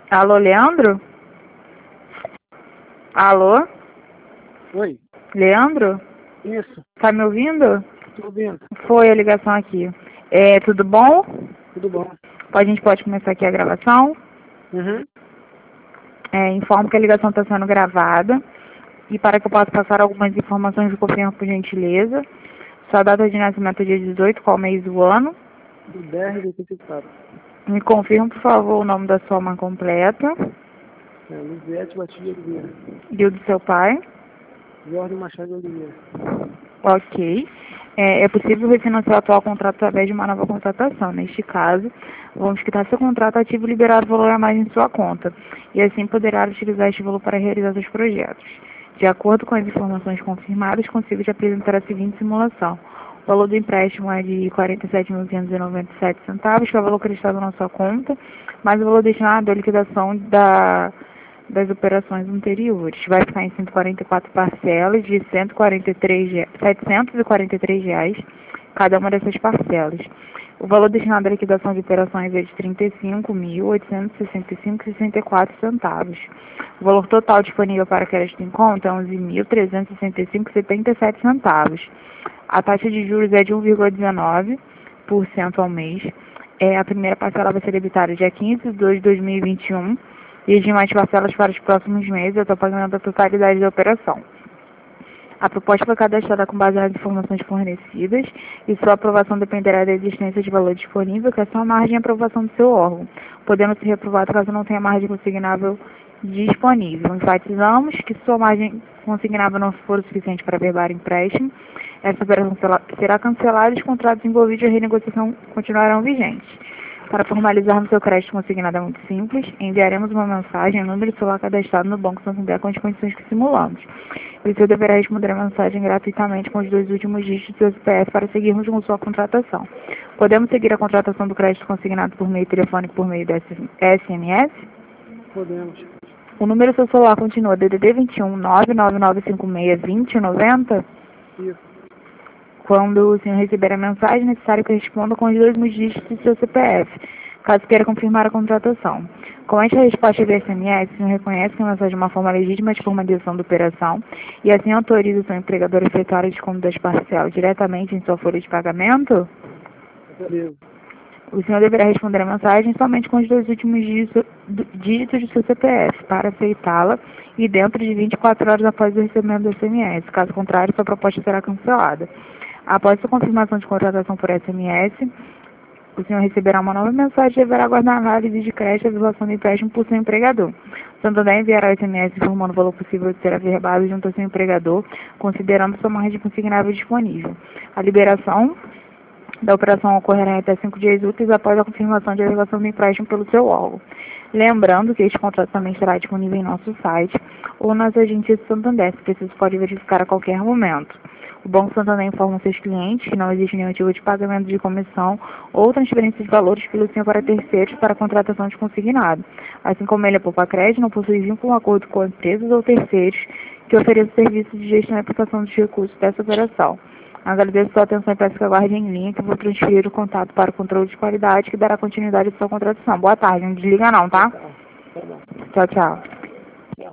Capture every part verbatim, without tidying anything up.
Alô, Leandro? Alô? Oi, Leandro? isso, Tá me ouvindo? tô ouvindo. Foi a ligação aqui. É, tudo bom? Tudo bom? A gente pode começar aqui a gravação. Uhum. É, informo que a ligação está sendo gravada. E para que eu possa passar algumas informações, eu confirmo por gentileza. Sua data de nascimento é dia dezoito, qual mês do ano? Do dez de oitenta e quatro. Me confirma, por favor, o nome da sua mãe completa É, Luziete Batista de Oliveira. e o do seu pai. Jorge Machado de Oliveira. Ok. É, é possível refinanciar o atual contrato através de uma nova contratação. Neste caso, vamos quitar seu contrato ativo e liberar o valor a mais em sua conta. E assim poderá utilizar este valor para realizar seus projetos. De acordo com as informações confirmadas, consigo te apresentar a seguinte simulação. O valor do empréstimo é de quarenta e sete mil quinhentos e noventa e sete centavos, que é o valor acreditado na sua conta, mais o valor destinado à liquidação da das operações anteriores. Vai ficar em cento e quarenta e quatro parcelas de cento e quarenta e três, re- setecentos e quarenta e três reais cada uma dessas parcelas. O valor destinado à liquidação de operações é de trinta e cinco mil oitocentos e sessenta e cinco vírgula sessenta e quatro centavos. O valor total disponível para crédito em conta é onze mil trezentos e sessenta e cinco vírgula setenta e sete centavos. A taxa de juros é de um vírgula dezenove por cento ao mês. É, a primeira parcela vai ser debitada dia quinze de dois de dois mil e vinte e um e as demais parcelas para os próximos meses, eu estou pagando a totalidade da operação. A proposta foi cadastrada com base nas informações fornecidas e sua aprovação dependerá da existência de valor disponível, que é só a margem de aprovação do seu órgão, podendo ser reprovado caso não tenha margem consignável disponível. Enfatizamos que se sua margem consignável não for o suficiente para verbar empréstimo, essa operação será cancelada e os contratos envolvidos em renegociação continuarão vigentes. Para formalizarmos seu crédito consignado é muito simples. Enviaremos uma mensagem, número de celular cadastrado no Banco Santander com as condições que simulamos. O senhor deverá responder a mensagem gratuitamente com os dois últimos dígitos do seu C P F para seguirmos com sua contratação. Podemos seguir a contratação do crédito consignado por meio telefônico por meio do S M S? Podemos. O número do seu celular continua D D D vinte e um, nove nove nove cinco seis, vinte, noventa? Isso. Quando o senhor receber a mensagem, é necessário que responda com os dois últimos dígitos do seu C P F, caso queira confirmar a contratação. Com esta resposta via S M S, o senhor reconhece que a mensagem é uma forma legítima de formalização da operação e assim autoriza o seu empregador a efetuar o desconto das parcelas diretamente em sua folha de pagamento? Beleza. O senhor deverá responder a mensagem somente com os dois últimos dígitos dígitos do seu C P F para aceitá-la e dentro de vinte e quatro horas após o recebimento do S M S. Caso contrário, sua proposta será cancelada. Após sua confirmação de contratação por S M S, o senhor receberá uma nova mensagem e deverá aguardar a análise de crédito e a violação do empréstimo por seu empregador. O Santander enviará o S M S informando o valor possível de ser averbado junto ao seu empregador, considerando sua margem consignável disponível. A liberação da operação ocorrerá até cinco dias úteis após a confirmação de elevação do empréstimo pelo seu órgão. Lembrando que este contrato também estará disponível em nosso site ou nas agências do Santander, se preciso pode verificar a qualquer momento. O Banco Santander informa seus clientes que não existe nenhum tipo de pagamento de comissão ou transferência de valores pelo senhor para terceiros para a contratação de consignado. Assim como ele é poupa crédito, não possui vínculo um acordo com empresas ou terceiros que ofereçam serviços de gestão e aplicação dos recursos dessa operação. Agradeço sua atenção e peço que aguarde em linha que eu vou transferir o contato para o controle de qualidade que dará continuidade à sua contratação. Boa tarde, não desliga não, tá? Tá. Tá bom. Tchau, tchau. Tchau.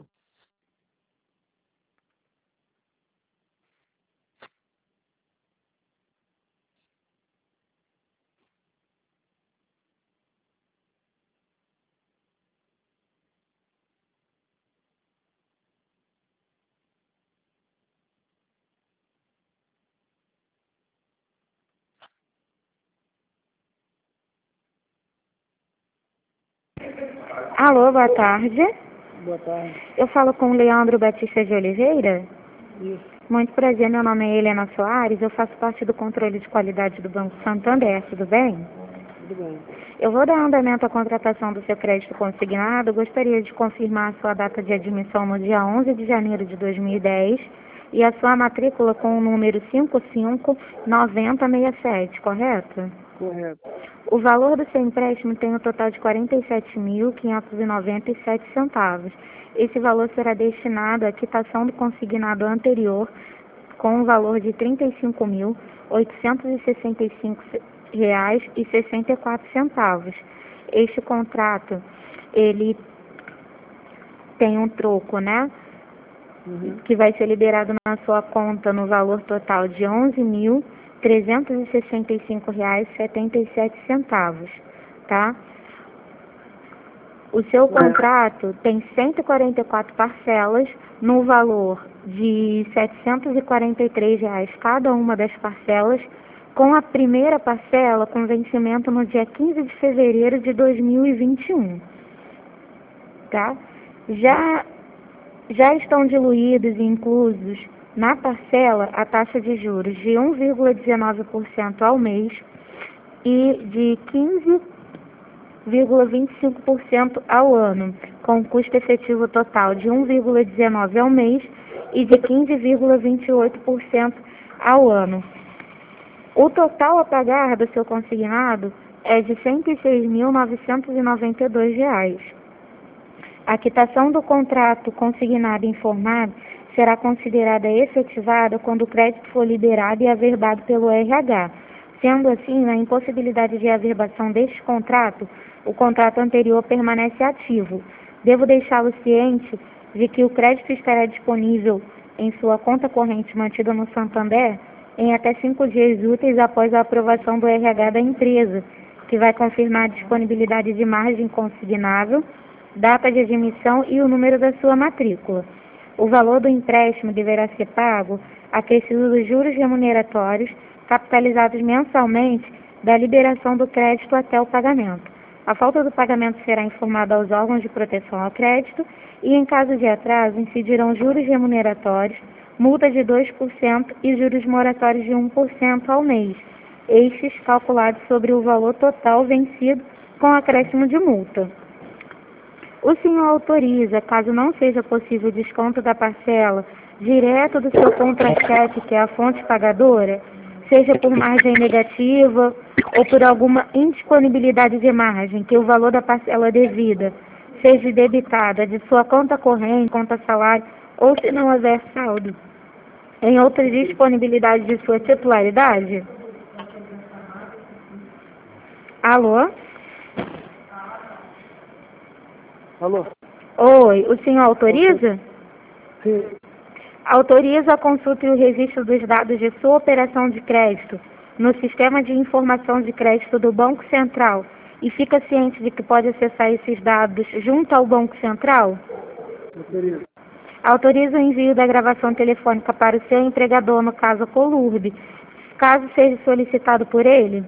Alô, boa tarde. Boa tarde. Eu falo com o Leandro Batista de Oliveira. Isso. Muito prazer, meu nome é Helena Soares, eu faço parte do controle de qualidade do Banco Santander, tudo bem? Tudo bem. Eu vou dar andamento à contratação do seu crédito consignado, gostaria de confirmar a sua data de admissão no dia onze de janeiro de dois mil e dez e a sua matrícula com o número cinco cinco nove zero seis sete, correto? Correto. O valor do seu empréstimo tem um total de quarenta e sete mil quinhentos e noventa e sete centavos. Esse valor será destinado à quitação do consignado anterior com um valor de trinta e cinco mil oitocentos e sessenta e cinco reais e sessenta e quatro centavos. Este contrato, ele tem um troco, né? Uhum. Que vai ser liberado na sua conta no valor total de onze mil trezentos e sessenta e cinco reais e setenta e sete centavos, tá? O seu contrato tem cento e quarenta e quatro parcelas no valor de setecentos e quarenta e três reais cada uma das parcelas, com a primeira parcela com vencimento no dia quinze de fevereiro de dois mil e vinte e um, tá? Já, já estão diluídos e inclusos na parcela a taxa de juros de um vírgula dezenove por cento ao mês e de quinze vírgula vinte e cinco por cento ao ano, com custo efetivo total de um vírgula dezenove por cento ao mês e de quinze vírgula vinte e oito por cento ao ano. O total a pagar do seu consignado é de cento e seis mil novecentos e noventa e dois reais. A quitação do contrato consignado informado será considerada efetivada quando o crédito for liberado e averbado pelo R H. Sendo assim, na impossibilidade de averbação deste contrato, o contrato anterior permanece ativo. Devo deixá-lo ciente de que o crédito estará disponível em sua conta corrente mantida no Santander em até cinco dias úteis após a aprovação do R H da empresa, que vai confirmar a disponibilidade de margem consignável, data de admissão e o número da sua matrícula. O valor do empréstimo deverá ser pago acrescido dos juros remuneratórios capitalizados mensalmente da liberação do crédito até o pagamento. A falta do pagamento será informada aos órgãos de proteção ao crédito e, em caso de atraso, incidirão juros remuneratórios, multa de dois por cento e juros moratórios de um por cento ao mês, estes calculados sobre o valor total vencido com acréscimo de multa. O senhor autoriza, caso não seja possível o desconto da parcela direto do seu contra-cheque, que é a fonte pagadora, seja por margem negativa ou por alguma indisponibilidade de margem, que o valor da parcela devida seja debitada de sua conta corrente, conta salário, ou se não houver saldo, em outra disponibilidade de sua titularidade? Alô? Alô? Oi, o senhor autoriza? Sim. Autoriza a consulta e o registro dos dados de sua operação de crédito no Sistema de Informação de Crédito do Banco Central e fica ciente de que pode acessar esses dados junto ao Banco Central? Autoriza. Autoriza o envio da gravação telefônica para o seu empregador, no caso a Colurb, caso seja solicitado por ele?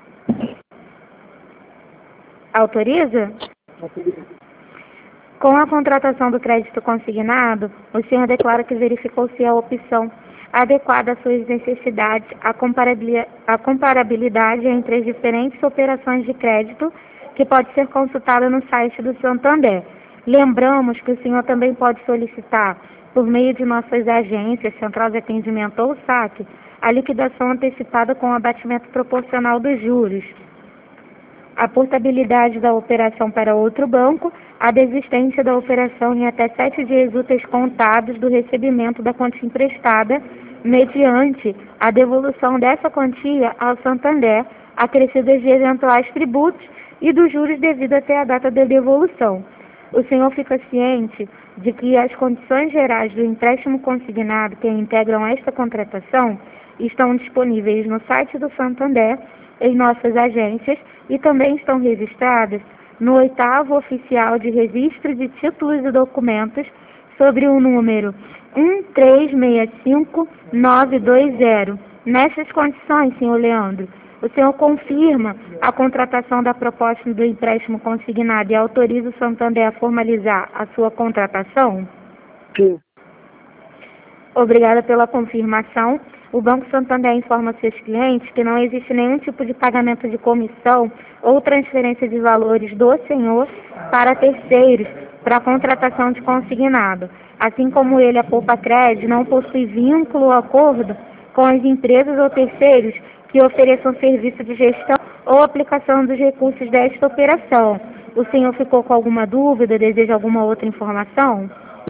Autoriza? Autoriza. Com a contratação do crédito consignado, o senhor declara que verificou se a opção adequada às suas necessidades, a comparabilidade, a comparabilidade entre as diferentes operações de crédito, que pode ser consultada no site do Santander. Lembramos que o senhor também pode solicitar, por meio de nossas agências, Central de Atendimento ou saque, a liquidação antecipada com abatimento proporcional dos juros, a portabilidade da operação para outro banco, a desistência da operação em até sete dias úteis contados do recebimento da quantia emprestada, mediante a devolução dessa quantia ao Santander, acrescidas de eventuais tributos e dos juros devido até a data da devolução. O senhor fica ciente de que as condições gerais do empréstimo consignado que integram esta contratação estão disponíveis no site do Santander, em nossas agências, e também estão registradas no oitavo oficial de registro de títulos e documentos sobre o número um três seis cinco nove dois zero. Nessas condições, senhor Leandro, o senhor confirma a contratação da proposta do empréstimo consignado e autoriza o Santander a formalizar a sua contratação? Sim. Obrigada pela confirmação. O Banco Santander informa seus clientes que não existe nenhum tipo de pagamento de comissão ou transferência de valores do senhor para terceiros para a contratação de consignado. Assim como ele, a Poupa Crédito, não possui vínculo ou acordo com as empresas ou terceiros que ofereçam serviço de gestão ou aplicação dos recursos desta operação. O senhor ficou com alguma dúvida? Deseja alguma outra informação?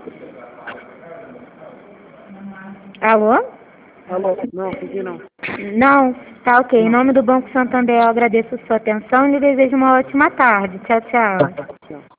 Alô? Alô? Não, fiquei não. Não? Tá ok. Em nome do Banco Santander, eu agradeço a sua atenção e lhe desejo uma ótima tarde. Tchau, tchau. Tchau.